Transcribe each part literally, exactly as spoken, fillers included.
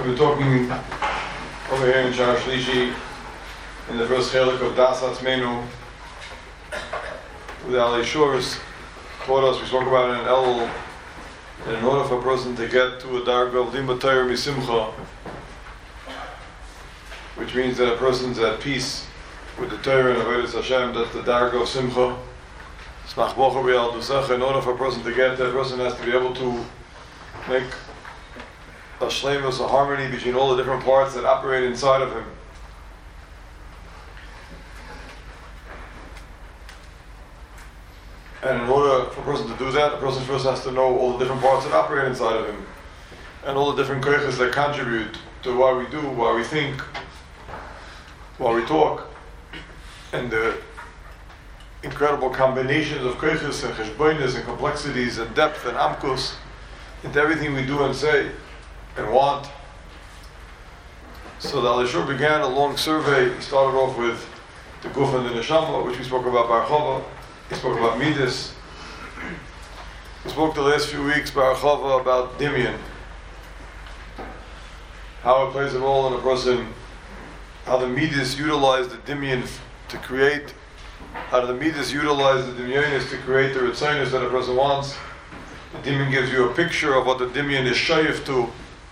We're talking over here in Shar Shlishi in the first chelik of Das Atzmenu. The Ali Shores taught us, we spoke about it in Elul, that in order for a person to get to a dark of Limud Torah Misimcha, which means that a person's at peace with the Torah and Avodas Hashem, that's the dark of Simcha. Smach Bocher B'Yal Dusecha. In order for a person to get that, a person has to be able to make a shleimus, a harmony between all the different parts that operate inside of him. And in order for a person to do that, a person first has to know all the different parts that operate inside of him, and all the different koiches that contribute to why we do, why we think, why we talk, and the incredible combinations of koiches and cheshbonis and complexities and depth and amkus into everything we do and say and want. So the Alishur began a long survey. He started off with the Guf and the Neshama, which we spoke about Bar Chava. He spoke about Midas. We spoke the last few weeks Bar Chava about Dimyan, how it plays a role in a person, how the Midas utilize the Dimyan to create, how the Midas utilize the Dimyanis to create the Ritzainus that a person wants. The Dimyan gives you a picture of what the Dimyan is shayif to.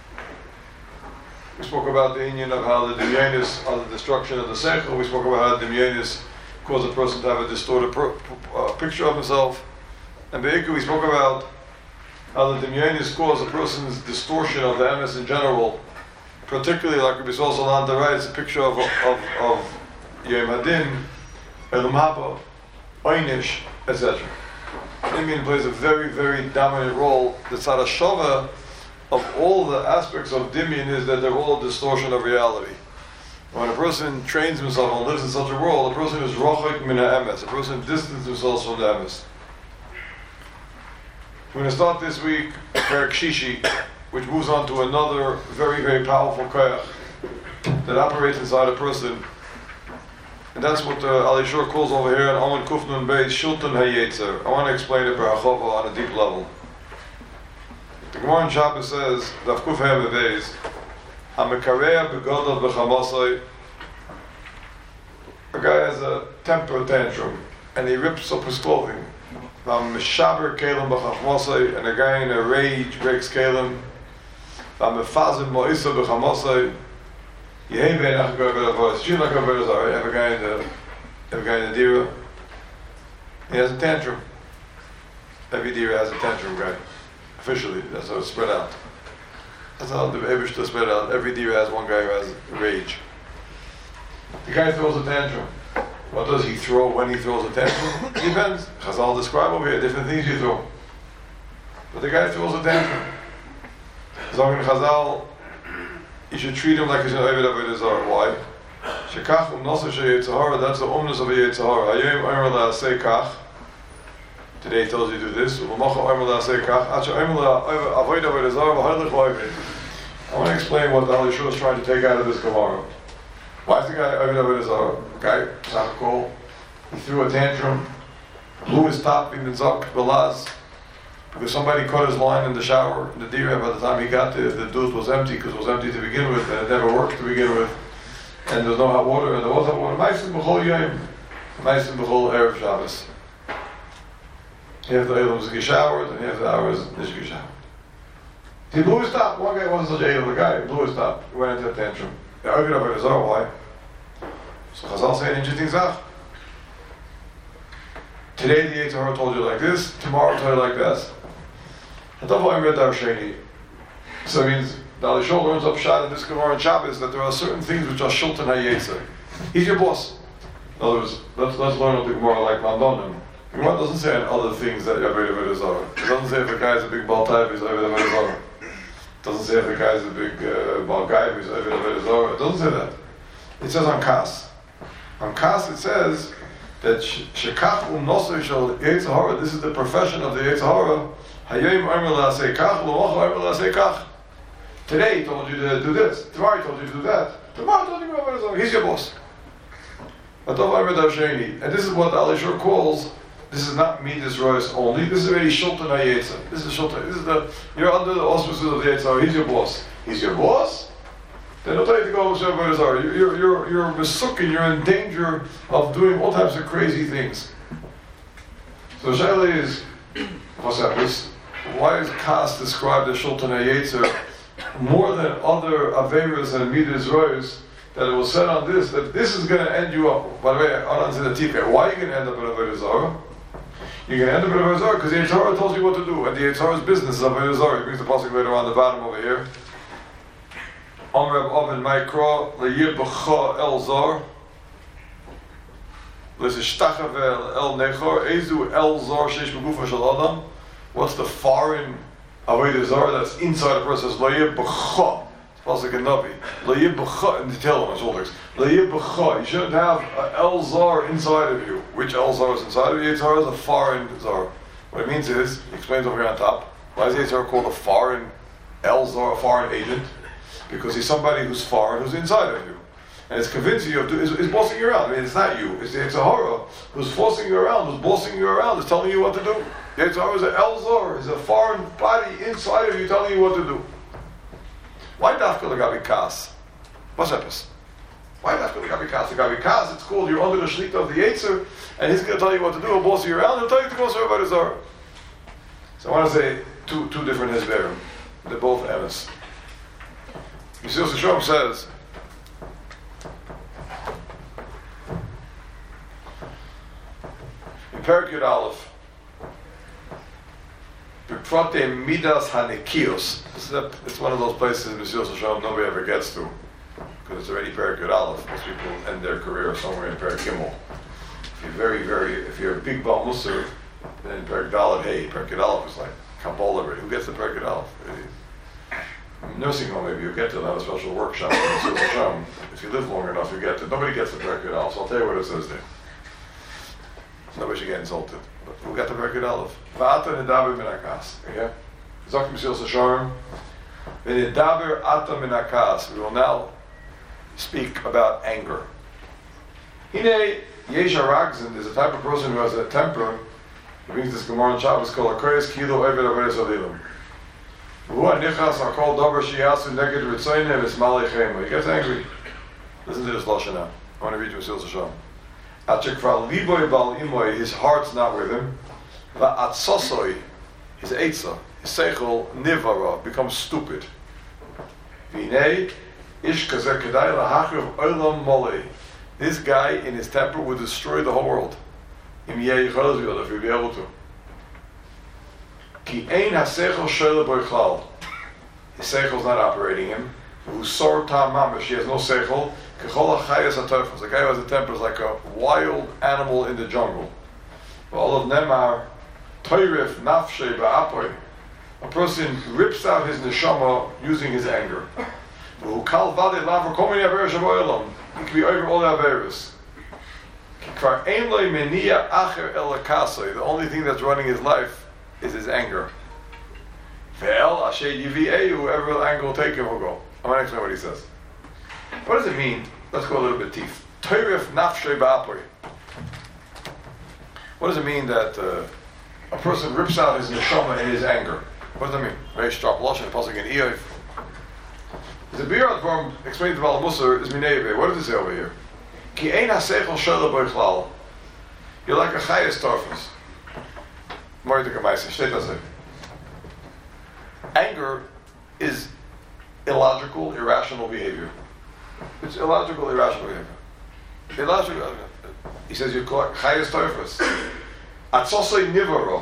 We spoke about the Inyan of how the Dimyanis are the destruction of the Seichel. We spoke about how the Dimyanis cause a person to have a distorted pro- uh, picture of himself. And Be'ikah we spoke about how the Dimyanis cause a person's distortion of the M S in general, particularly like Rabbi Sol Salanta writes, a picture of of, of Yom Hadin, Elam Haba, Einish, et cetera. Dimyan plays a very, very dominant role. The Tzad HaShava of all the aspects of Dimyan is that they're all a distortion of reality. When a person trains himself and lives in such a world, a person is rochek min ha'emes. A person distances himself from the emes. We're going to start this week Perek Shishi, which moves on to another very, very powerful koyach that operates inside a person. And that's what uh, Ali Shor calls over here in Aman Kufnun Beis Shultan HaYetzer. I want to explain it B'Achova on a deep level. The Gemara in Shabbos says, Daf Kuf Hei Beis, HaMekareya B'Godol B'Chamasai. A guy has a temper tantrum and he rips up his clothing. HaMeshaber Kelim B'Chachmasai, and a guy in a rage breaks Kelim. HaMefazim Mo'isa B'Chamasai. You have a guy in the have a guy in the dira. He has a tantrum. Every dira has a tantrum guy. Officially, that's how it's spread out. That's how the Abish to spread out. Every dira has one guy who has rage. The guy throws a tantrum. What does he throw when he throws a tantrum? It depends. Chazal describe over here different things you throw. But the guy throws a tantrum. Zogin Chazal, you should treat him like he's an Ovid Avodah Zarah. Why? Shekach umnosa sheyetzahara, that's the omnus of a yetzahara. Hayom omer la'aseh kach. Today he tells you to do this. U'l'mocha omer la'aseh kach. Acha omer la'avoid Avodah Zarah v'hadlich v'ovid. I want to explain what the Ali Shur is trying to take out of this Gemara. Why is the guy Ovid Avodah Zarah? The guy, Tzachakol, he threw a tantrum, blew his top, in the zak, belaz, because somebody cut his line in the shower, in the dira. By the time he got there, the dude was empty, because it was empty to begin with, and it never worked to begin with, and there was no hot water, and there was hot water. Ma'asim b'chol yom, ma'asim b'chol erev Shabbos. You have the Elam to get showered, and you have the hours to get showered. He blew his top. One guy wasn't such a Elam, the guy blew his top. He went into a tantrum. The argued about his own, why? So Chazal say an interesting zach. Today the Yetzer Hara told you like this, tomorrow told you like this. So it means the Ali Shol learns up shot in this Gemara and Shabbos that there are certain things which are Shultan HaYetzer. He's your boss. In other words, let's, let's learn what the Gemara like Mandonim. The Gemara doesn't say on other things that you're Avodah Avodah Zarah. It doesn't say if a guy is a big Baal Taiv, he's Avodah Avodah Zarah. It doesn't say if a guy is a big uh, Baal Gaiv, he's Avodah Avodah Zarah. It doesn't say that. It says on Kas. On Kas it says that Shekach umnosa shel Yetzer Hara, this is the profession of the Yetzer Hara. Hayom omer la'aseh kach, l'mocha omer la'aseh kach. Today he told you to do this. Tomorrow he told you to do that. Tomorrow he told you to do that. He's your boss. And this is what the Ali Shur calls, this is not Midas Royce only, this is already Shultan HaYetzer. This is Shultan, this is the, you're under the auspices of the Yetzer, he's your boss. He's your boss? then they'll tell you to go to Avodah Zarah. You're, you're, you're, you're mesukkin, you're in danger of doing all types of crazy things. So Shaila is, what's that? Why is Kas described as Shultan HaYetzer more than other Averas and Midas Rois, that it was said on this, that this is going to end you up. By the way, Anan said the Tifeh, why are you going to end up in Avodah Zarah? You're going to end up in Avodah Zarah because the Yetzer Hara tells you what to do, and the Yetzer Hara's business is Avodah Zarah. He brings the pasuk later on the bottom over here. Amr Oven Maikra Leyir B'cha El Zar L'Sishtachav El Nechor Ezu El Zar Sheish B'Gufa Shel Adam. What's the foreign Avodah Zarah that's inside a person? Leyir B'cha. It's pasuk in Navi. Leyir B'cha in the Tehillim, it's all this. Leyir B'cha. You shouldn't have an El Zar inside of you. Which El Zar is inside of you? Yetzer Hara is a foreign Zar. What it means is, he explains over here on top. Why is Yetzer Hara called a foreign El Zar, a foreign agent? Because he's somebody who's foreign, who's inside of you. And it's convincing you of, is, is bossing you around. I mean, it's not you. It's the Yetzer Hara who's forcing you around, who's bossing you around, is telling you what to do. The Yetzer Hara is an El Zar, is a foreign body inside of you telling you what to do. Why Dafka L'Gabi Kas? What's epis? Why Dafka L'Gabi Kas? L'Gabi Kas, it's called you're under the Shlita of the Yetzer, and he's going to tell you what to do, he'll boss you around, he'll tell you to go serve Avodah Zarah. So I want to say two two different Hezberim. They're both emes. Mesilas Yesharim says, in Perek Yud Aleph, B'Prate Midas HaNekios. This is a, it's one of those places in Mesilas Yesharim nobody ever gets to, because it's already Perek Yud Aleph. Most people end their career somewhere in Perek Gimel. If you're very, very, if you're a big Baal Musar, then Perek Dalet, hey, Perek Yud Aleph is like Kabbalah already. Who gets the Perek Yud Aleph? Nursing home, maybe you get to, not a special workshop. If you live long enough, you get to. Nobody gets the Perek Yud Aleph, so I'll tell you what it says there. Nobody should get insulted. But who got the Perek Yud Aleph? V'ata nedaber min hakas. Okay? Zok Mesilas Yesharim. V'nedaber ata min hakas. We will now speak about anger. Hine yesh haragzin is a type of person who has a temper. He brings this Gemara in Shabbos called a koyes kilo eved avodas alilim. He gets angry. Listen to this lashon now. I want to read you Mesilas Yesharim. His heart's not with him. His eitzah, his seichel, nivara, becomes stupid. This guy in his temper would destroy the whole world. If he'd be able to. Ki ein ha-seichel shoyle bo yichlal. His seichel's not operating him. Who's sor tam mamash. He has no seichel. Kechol ha-chayas ha-tofos. The guy who has a temper is like a wild animal in the jungle. All of Nemar, toirif nafshei ba'apoy. A person rips out his neshama using his anger. Who kal vade lav kol mini averos shavoylam. He can be over all the averos. Kvar ein loy meniya acher el hakasoi. The only thing that's running his life is his anger. Ve'el asher yivi'ehu, whoever anger will take him will go. I'm going to explain what he says. What does it mean? Let's go a little bit deep. Toirif nafshei ba'apoy. What does it mean that uh, a person rips out his neshama in his anger? What does that mean? Very sharp lashon, pasuk in Eov. The Birat form explained to Baal Musar is mineve. What does it say over here? Ki ein ha-seichel shoyle bo yichlal. You're like a chayes torfus. Anger is illogical, irrational behavior. It's illogical, irrational behavior. Illogical. He says you're called chayes torfus. Atzosei nivaro.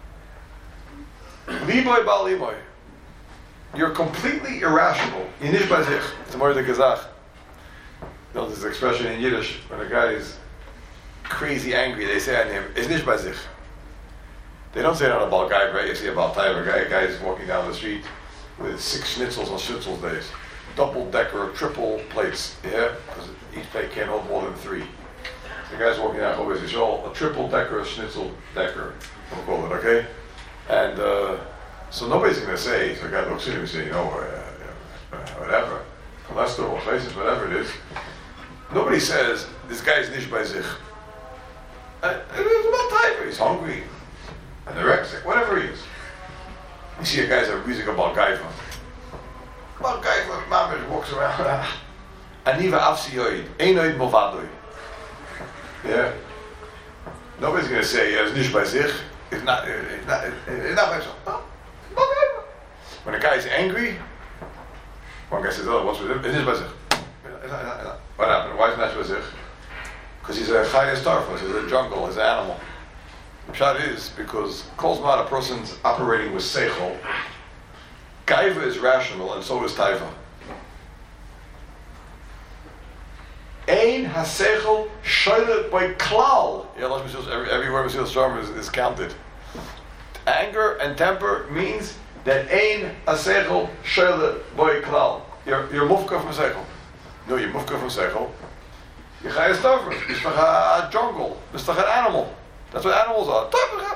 Liboy bal liboy. You're completely irrational. Yinish bazich. It's a more than gazach. You know this expression in Yiddish when a guy is crazy angry. They say on him, "It's nish bazich." They don't say it on a bal guy, right? You see a bal type, a guy, a guy is walking down the street with six schnitzels on schnitzel's days, double decker, triple plates. Yeah, because each plate can't hold more than three. So the guy's walking down, always he's all a triple decker, a schnitzel decker. We'll call it, okay? And uh, so nobody's going to say. So the guy looks at him and says, you know, uh, uh, whatever, cholesterol, places, whatever it is. Nobody says this guy's nish by zich. Uh, it's about type. He's hungry. Anorexic, whatever he is. You see a guy's a music about Gaifa. About Gaifa, Mamad, he walks around. Aniva afsi yoid, ein oid movadoi. Yeah. Nobody's going to say, yeah, it's nish by sich. It's not, it's not, it's not by himself. Oh, when a guy is angry, one guy says, oh, what's with him? It's nish by sich. What happened? Why is it nish by sich? Because he's a chayas tarfos, he's a jungle, he's an animal. The shot is because Kolzman, a person's operating with seichel. Gaiva is rational, and so is taiva. Ein haseichel shoylet by klal. Every, every word Mesilas Yesharim is, is counted. Anger and temper means that ein haseichel shoylet by klal. You're you're mufka from seichel. No, you're mufka from seichel. You're chayes tavros. You're a jungle. You're an animal. That's what animals are.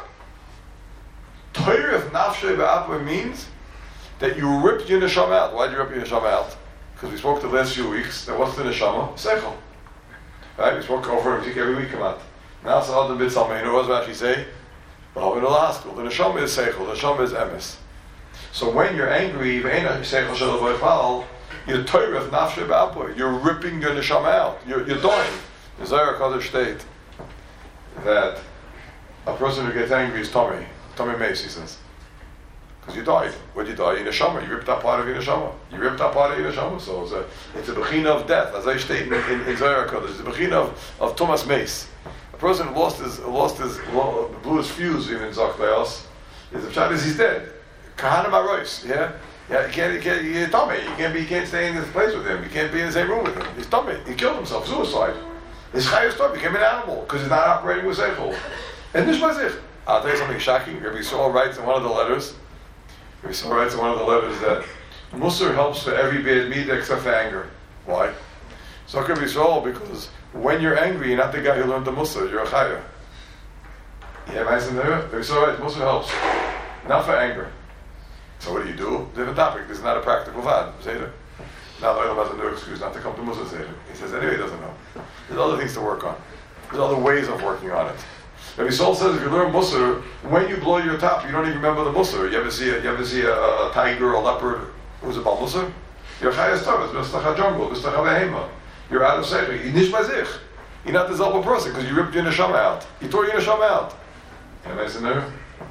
Toiref nafshe ba'apah means that you rip your neshama out. Why do you rip your neshama out? Because we spoke the last few weeks. That what's the neshama? Seichel. Right? We spoke over every week about. Now it's another bit something. You know what does actually say? Well, in the last school, the neshama is seichel. The neshama is emes. So when you're angry, you're toiref nafshe ba'apah. You're ripping your neshama out. You're, you're dying. The Zohar Kodesh state that a person who gets angry is Tommy. Tommy Mace, he says. Because you died. What did you die? In a neshama. You ripped out part of your neshama. You ripped out part of your neshama. So it's a, it's a bechina of death. As I state in, in, in Zohar Kodesh, it's a bechina of, of Thomas Mace. A person who lost his, lost his, blew his fuse even in Zachleos, is the shot is he's dead. Kahanim Arois, yeah? Yeah, you can't, you can't, you're Tommy. You can't be, you can't stay in this place with him. You can't be in the same room with him. He's Tommy. He killed himself. Suicide. His chayus Tommy became an animal because he's not operating with seichel. And this was it. I'll tell you something shocking. Rabbi Yisrael writes in one of the letters, Rabbi Yisrael writes in one of the letters that Musar helps for every bad midah except for anger. Why? So Rabbi Yisrael, because when you're angry, you're not the guy who learned the Musar, you're a chayah. Yeah, nice in there? Rabbi Yisrael writes, Musar helps. Not for anger. So what do you do? Different topic. This is not a practical vad. Seder. Now the Olam has a no excuse not to come to Musar Seder. He says anyway he doesn't know. There's other things to work on. There's other ways of working on it. Rabbi Yisrael says if you learn Musar, when you blow your top, you don't even remember the Musar. You ever see a, you ever see a, a tiger or a leopard who's about Musar? You're chayas tavas, b'stach jungle, b'stach behema. You're out of seichel. You're nish bazich. You're not this upper person because you ripped your neshama out. You tore your neshama out. And I said no.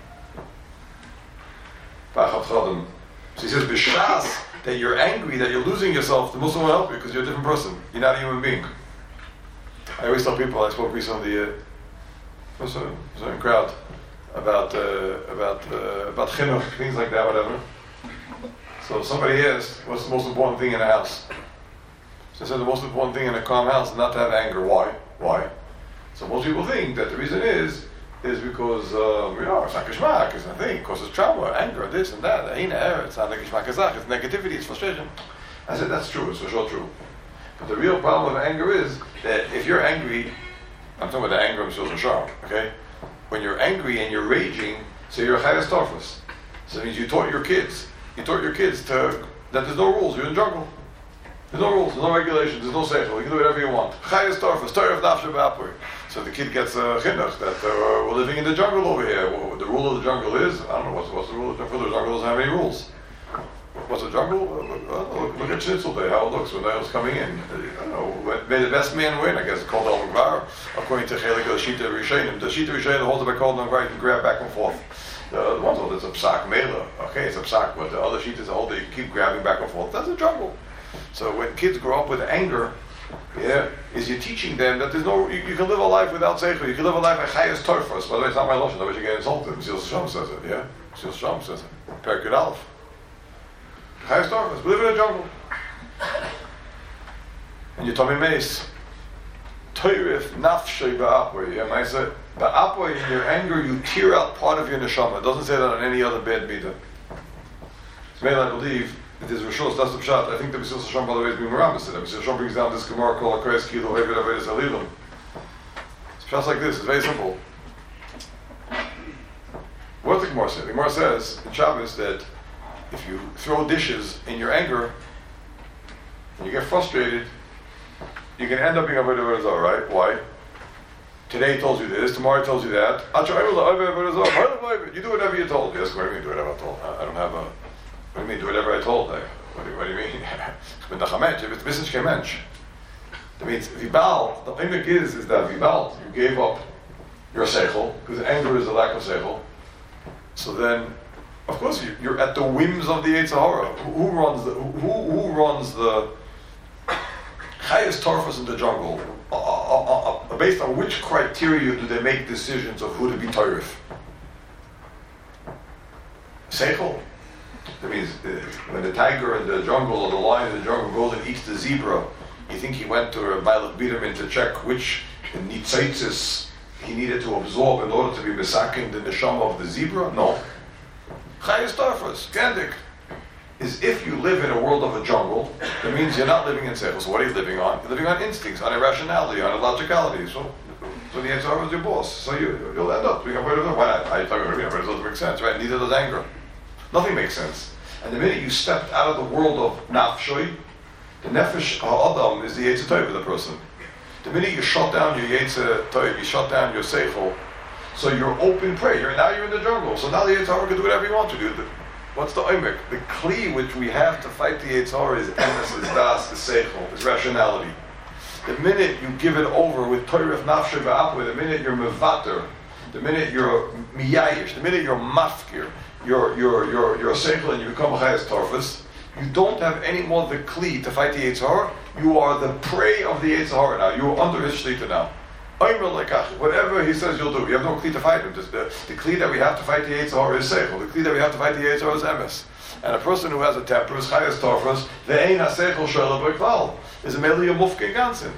So he says b'shas that you're angry, that you're losing yourself. The Muslim will help you because you're a different person. You're not a human being. I always tell people. I spoke recently. Uh, was a, was a crowd about uh, about uh, about chinuch, things like that, whatever. So somebody asked, "What's the most important thing in a house?" So I said, "The most important thing in a calm house is not to have anger." Why? Why? So most people think that the reason is is because um, you know it's not geschmack, it's nothing, because it's trauma, anger, this and that. It's not like geschmack, it's negativity, it's frustration. I said that's true, it's for sure true. But the real problem with anger is that if you're angry. I'm talking about the anger of Mesilas Yesharim, okay? When you're angry and you're raging, so you're a chayas tarfos. So it means you taught your kids, you taught your kids to that there's no rules, you're in the jungle. There's no rules, there's no regulations, there's no seichel, you can do whatever you want. Chayas tarfos, toiref nafshe ba'apah. So the kid gets a chinuch that uh, we're living in the jungle over here. Well, the rule of the jungle is, I don't know, what's, what's the rule of the jungle? The jungle doesn't have any rules. What's a jungle? Look, look at Schnitzel Day, how it looks when the was coming in. I don't know, may the best man win, I guess it's called El Mugbar. According to Chelik of the Shita Rishonim. The Shita Rishonim holds it by calling them right and grab back and forth. The, the ones hold it's a psak mela. Okay, it's a psak, but the other Shitas hold it, you keep grabbing back and forth. That's a jungle. So when kids grow up with anger, yeah, is you're teaching them that there's no, you, you can live a life without seichel. You can live a life like chayas torfos. By the way, it's not my lotion, otherwise you get insulted. Mesilas Yesharim says it, yeah? Mesilas Yesharim says it. Perkut Aleph. Chayas torfos, we live in a jungle. And you told me mace. Toiref nafshe ba'apah. Yeah, I said, ba'apah, in your anger, you tear out part of your neshama. It doesn't say that on any other bad midah. So maybe I believe it is Rishos, that's the pshat. I think that Mesilas Yesharim, by the way, is being Rambam said. Mesilas Yesharim brings down this Gemara called Akoyes Kilo Hevet Avedas Alilim. It's pshat like this. It's very simple. What the Gemara says? The Gemara says in Shabbos that if you throw dishes in your anger and you get frustrated, you can end up being Avodah Avodah, right? Why? Today he tells you this, tomorrow he tells you that. You do whatever you're told. Yes, what do you mean do whatever I'm told? I don't have a. What do you mean do whatever I told? I, What do you, what do you mean? Ich bin doch ein Mensch, ich bin kein Mensch. That means, Vibal, the image is, is that Vibal, you gave up your seichel, because anger is a lack of seichel. So then, of course, you, you're at the whims of the Yetzer Hara. Who, who runs the, who, who runs the highest tarfas in the jungle? Uh, uh, uh, uh, based on which criteria do they make decisions of who to be Torif? Seichel. That means uh, when the tiger in the jungle or the lion in the jungle goes and eats the zebra, you think he went to a Malach Biderman to check which nitzaitis he needed to absorb in order to be misakin the neshama of the zebra? No. Chayes Tarfas, Gandik, is if you live in a world of a jungle, that means you're not living in seichel. So what are you living on? You're living on instincts, on irrationality, on illogicality. So, so the answer is your boss. So you, you'll end up being afraid of them. Why not? I thought you were afraid of it. It doesn't make sense, right? Neither does anger. Nothing makes sense. And the minute you stepped out of the world of nafshoy, the nefesh ha'adam is the Yetzer Tov of the person. The minute you shut down your Yetzer Tov, you shut down your seichel, so you're open prey. You're, now you're in the jungle. So now the Yetzer Hara can do whatever you want to do. The, what's the oimek? The kli which we have to fight the Yetzer Hara is emes, is das, is seichel, is rationality. The minute you give it over with Torah nafshoy ba'apwe, the minute you're mevater, the minute you're miyayish, the minute you're mafkir, you're you're you're you're seichel and you become a chayes tarfus, you don't have any more the kli to fight the Yetzer Hara. You are the prey of the Yetzer Hara now. You are under his shlita now. Whatever he says you'll do. You have no kli to fight him. Just the, the kli that we have to fight the Yetzer Hara is seichel. The kli that we have to fight the Yetzer Hara is emes. And a person who has a temper is chayes tarfus. The ein ha-seichel shoyla b'kval is a meli mufkin gansin.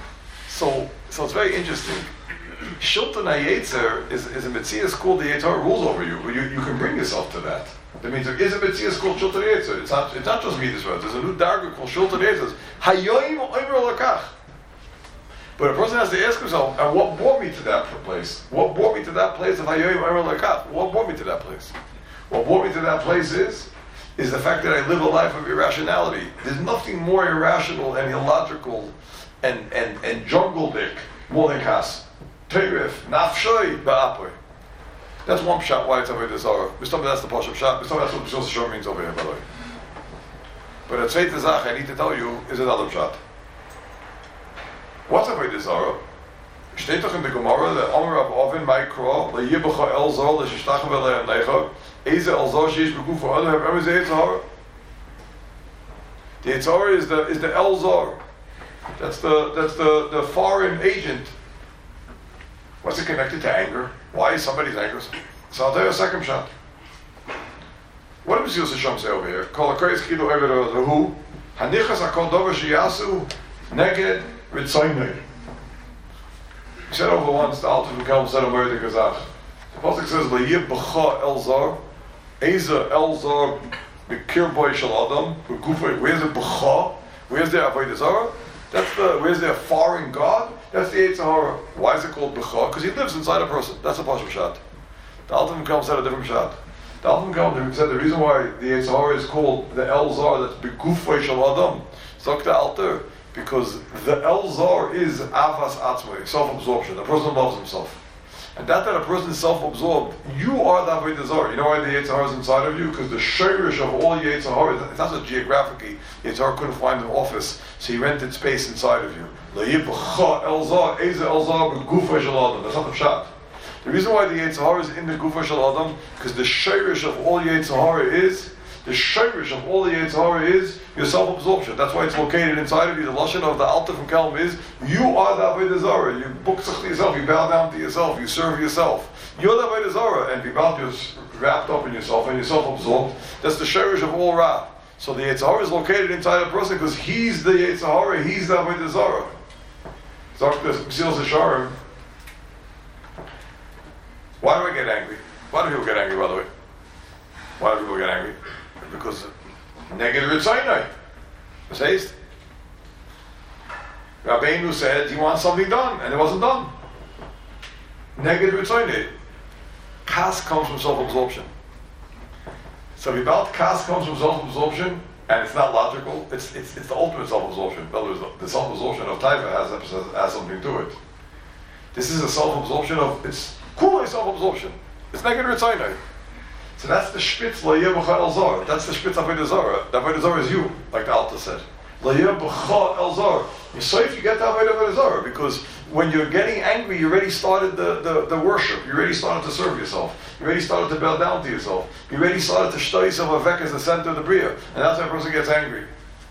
So, so it's very interesting. Shultan ha-Yetzer is, is a Metzias called the Yetzer Hara rules over you. You. You can bring yourself to that. That means there is a Metzias called Shultan ha-Yetzer. It's not, it's not just me this word. There's a new darga called Shultan ha-Yetzer. Hayoim oimer lakach. But a person has to ask himself, and what brought me to that place? What brought me to that place of Hayoim oimer lakach? What brought me to that place? What brought me to that place is, is the fact that I live a life of irrationality. There's nothing more irrational and illogical and, and, and jungle-dick more than kas. Teirif, nafshoy, ba'apoy. That's one pshat why it's Avodah Zarah. Mr. That's the Pasha pshat. Mr. That's what B'shul Shor means over here, by the way. But a zweite Sache I need to tell you is another pshat. What's Avodah Zarah? Steht doch in the Gemara, the Omer of Oven, Maikra, le'yibacha el zor, le'shishtachem v'le'em necha, eze el zor she'ish b'guf ha'adam, have ever said Yetzer Hara? The Yetzer Hara is the, is the el zor. That's the, that's the, the foreign agent. What's it connected to anger? Why is somebody's angry? So I'll tell you a second shot. What does Yosef Shom say over here? Kol hakreis kilu eved hu hanichas hakol dover sheyasu neged ritzaynei. He said over once, the Alter Rebbe said a word to Gazach. The Pasuk says, Le'yib b'cha el zar, Eza el zar b'kir boy shel adam, b'gufay. Where's the b'cha? Where's the Avodah Zarah? That's the, where's their foreign God? That's the Yetzer Hara. Why is it called B'cha? Because he lives inside a person. That's a Pashup Shat. The Alter Rebbe said a different Shat. The Alter Rebbe said the reason why the Yetzer Hara is called the El Zar, that's B'gufay shel adam, Zok the Alter, because the El Zar is Avas Atzmai, self-absorption. A person loves himself. And that that a person is self-absorbed, you are the Avodah Zarah. You know why the Yetzer Hara is inside of you? Because the shirish of all Yetzer Hara, it's not just geographically, Yetzer Hara couldn't find an office, so he rented space inside of you. That's not the shot. The reason why the Yetzer Hara is in the Gufa Shel Adam, because the shirish of all Yetzer Hara is, the shirish of all the Yetzer Hara is your self-absorption. That's why it's located inside of you. The lashon of the Alter from Kelm is, you are the Avodah Zarah. You bukzach to yourself, you bow down to yourself, you serve yourself. You're the Avodah Zarah, and Bibal, you're wrapped up in yourself, and you're self-absorbed. That's the shirish of all Ra. So the Yetzer Hara is located inside a person, because he's the Yetzer Hara, he's the Avodah Zarah. Why do I get angry? Why do people get angry, by the way? Why do people get angry? Because negative Ritzaynai. Says Rabbeinu said he wants something done, and it wasn't done. Negative Ritzaynai. Kas comes from self-absorption. So about Kas comes from self-absorption, and it's not logical. It's it's it's the ultimate self-absorption. In other words, the self-absorption of Taiva has, has has something to it. This is a self-absorption of it's cool self-absorption. It's negative Ritzaynai. So that's the spitz lo yeh b'cha el zor. That's the spitz avodah zarah. The avodah zarah is you, like the Alta said. Lo yeh b'cha el zor. So if you get the avodah zarah, because when you're getting angry, you already started the, the, the worship. You already started to serve yourself. You already started to bow down to yourself. You already started to shto yourself avek as the center of the bria, and that's why a person gets angry.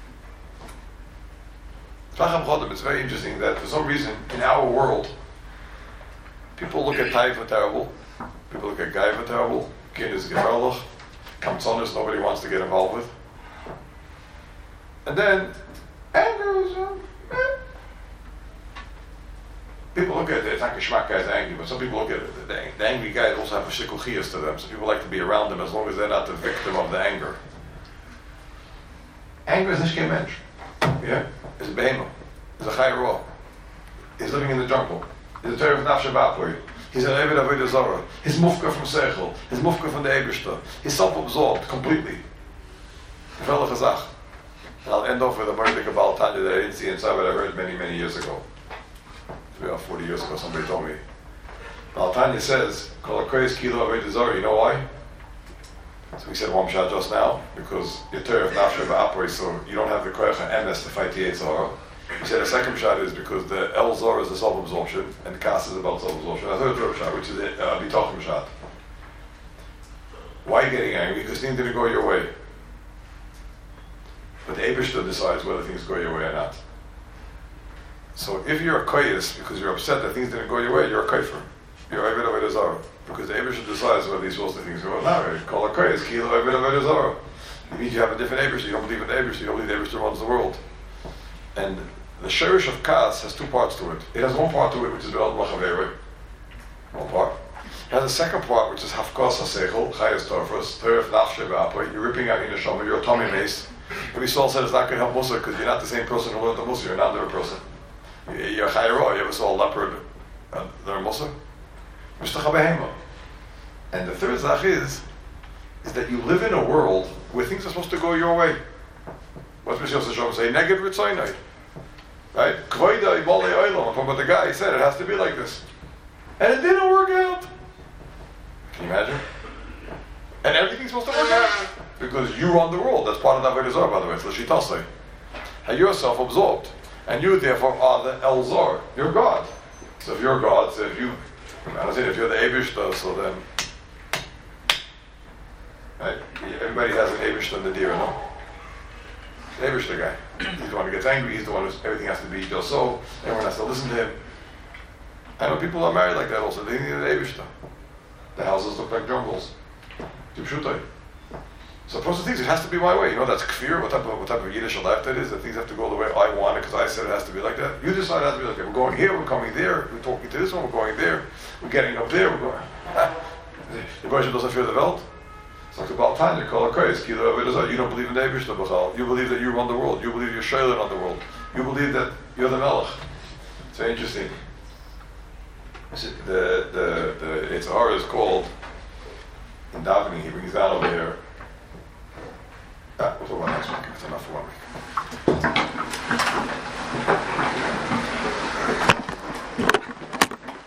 It's very interesting that for some reason in our world, people look at Taifa terrible, people look at Gaiva terrible, Kin is gefährlich, Kamtsonis nobody wants to get involved with. And then, anger is, um, eh. People look at it, it's not Geschmack guy's angry, but some people look at it, the, the angry guys also have a shikuchias to them, so people like to be around them as long as they're not the victim of the anger. Anger is nicht kein Mensch. Yeah? It's a behemoth. It's a chai roh. He's living in the jungle. He's a terror of nafshe ba'apoi. He's an Eved Avodah Zarah. He's mufka from Seichel. He's mufka from the Eibishter. He's self-absorbed completely. Gefährlich Chazach. And I'll end off with a Mordecai Baal Tanya that I didn't see inside, but I heard many, many years ago. About forty years ago, somebody told me. Baal Tanya says, Kol HaKoyes Kilo Avodah Zarah. You know why? So we said one shot just now, because you're terror of nafshe ba'apoi, so you don't have the koyach and emes to fight the Yetzer Hara. We said a second shot is because the El Zor is the self-absorption, and Kas is about self-absorption. I thought a third shot, which is a uh, Bitochim shot. Why are you getting angry? Because things didn't go your way. But the Eibishter decides whether things go your way or not. So if you're a koyes because you're upset that things didn't go your way, you're a koyfer. You're Eved Avodah Zarah. Because the Eibishter decides whether these supposed to things go or not. Call a koyes, kilo Eved Avodah Zarah. It means you have a different Eibishter. You don't believe in the Eibishter. You don't believe the Eibishter runs the world. And the sherish of Kas has two parts to it. It has one part to it, which is Be'al Machaveri. One part. It has a second part, which is Hafkas HaSeichel, Chayas Torfos, Teref Nafshe Ba'apoi. You're ripping out your neshama, you're a tummy mace. But Yisrael said it's not going to help Musa because you're not the same person who learned the Musa. You're not another person. You're Chayro. You ever saw a leopard uh, learn Musa? And the third zach is, is that you live in a world where things are supposed to go your way. What's Mishal Sashom say? Neged Ritzaynai. Right? Kvoida Ibole Oilam. From what the guy said, it has to be like this. And it didn't work out. Can you imagine? And everything's supposed to work out. Because you run the world. That's part of the Avodah Zarah, by the way. It's L'Shitasei. And you're self-absorbed. And you, therefore, are the El Zor. You're God. So if you're God, so if you, I was saying, if you're the Eibishter, so then, right? Everybody has an Eibishter in the Dira, no? The Eibishter guy. He's the one who gets angry. He's the one who everything has to be just so. Everyone has to listen to him. I know people are married like that also. They need an Eibishter. The houses look like jungles. So the person thinks it has to be my way. You know, that's kfir. What type of what type of Yiddish life that is? That things have to go the way I want it because I said it has to be like that. You decide it has to be like that. We're going here. We're coming there. We're talking to this one. We're going there. We're getting up there. We're going. The Moshe doesn't fear the belt. It's like the Baal Tanya. Kol HaKoyes Kilo Avodah Zarah. You don't believe in the Eibishter B'chal. You believe that you run the world. You believe you're Shailen on the world. You believe that you're the Melech. It's very interesting. The the the Yetzer Hara is called in davening. He brings down over here.